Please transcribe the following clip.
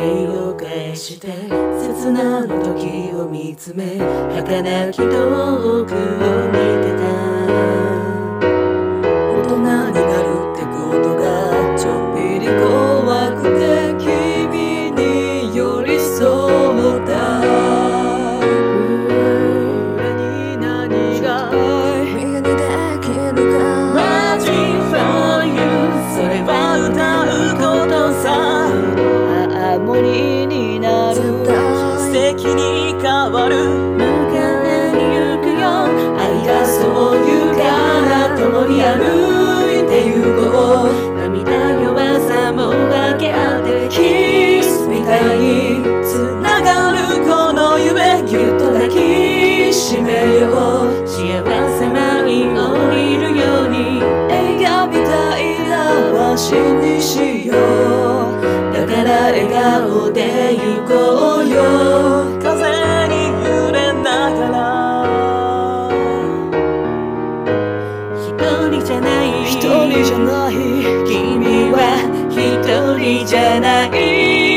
時計を返して刹那の時を見つめ儚き遠くを見てた。大人になるってことがちょっぴり怖くて君に寄り添った。俺に何が右にできるか Magic for you それは歌うことさ。ハーモニーになる素敵に変わる迎えに行くよ。愛がそう言うから共に歩いて行こう。涙弱さも分け合ってキスみたいに繋がるこの夢ぎゅっと抱きしめよう。幸せ舞い降りるように映画みたいな足にしよう。だから笑顔で行こうよ。風に揺れながら一人じゃない一人じゃない君は一人じゃない